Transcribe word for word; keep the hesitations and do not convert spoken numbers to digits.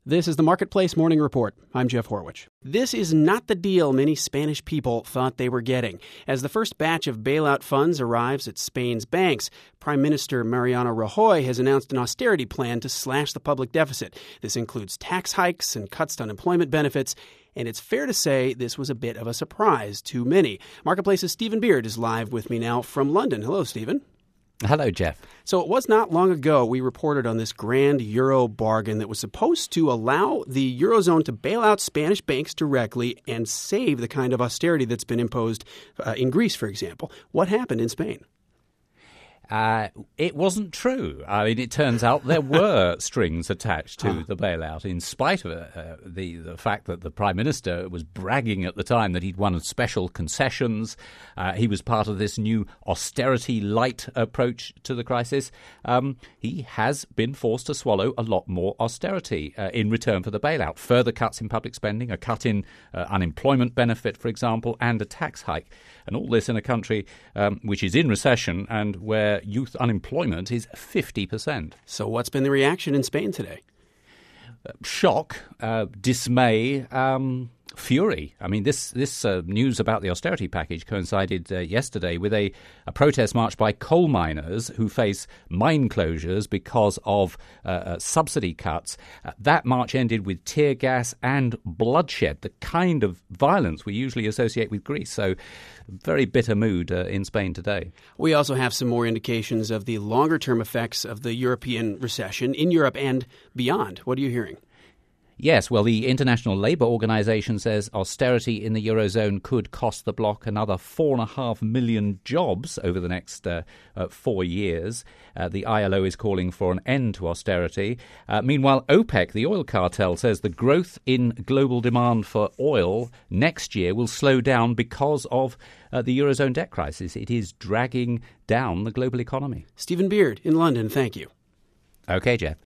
This is the Marketplace Morning Report. I'm Jeff Horwich. This is not the deal many Spanish people thought they were getting. As the first batch of bailout funds arrives at Spain's banks, Prime Minister Mariano Rajoy has announced an austerity plan to slash the public deficit. This includes tax hikes and cuts to unemployment benefits. And it's fair to say this was a bit of a surprise to many. Marketplace's Stephen Beard is live with me now from London. Hello, Stephen. Hello, Jeff. So it was not long ago we reported on this grand euro bargain that was supposed to allow the Eurozone to bail out Spanish banks directly and save the kind of austerity that's been imposed uh, in Greece, for example. What happened in Spain? Uh, it wasn't true. I mean, it turns out there were strings attached to huh. the bailout, in spite of uh, the, the fact that the Prime Minister was bragging at the time that he'd won special concessions. Uh, he was part of this new austerity light approach to the crisis. Um, he has been forced to swallow a lot more austerity uh, in return for the bailout. Further cuts in public spending, a cut in uh, unemployment benefit, for example, and a tax hike. And all this in a country um, which is in recession and where youth unemployment is fifty percent. So what's been the reaction in Spain today? Uh, shock, uh, dismay, um, fury. I mean, this this uh, news about the austerity package coincided uh, yesterday with a, a protest march by coal miners who face mine closures because of uh, uh, subsidy cuts. Uh, that march ended with tear gas and bloodshed, the kind of violence we usually associate with Greece. So very bitter mood uh, in Spain today. We also have some more indications of the longer-term effects of the European recession in Europe and beyond. What are you hearing? Yes, well, the International Labour Organization says austerity in the Eurozone could cost the bloc another four and a half million jobs over the next uh, uh, four years. Uh, the I L O is calling for an end to austerity. Uh, meanwhile, OPEC, the oil cartel, says the growth in global demand for oil next year will slow down because of uh, the Eurozone debt crisis. It is dragging down the global economy. Stephen Beard in London, thank you. Okay, Jeff.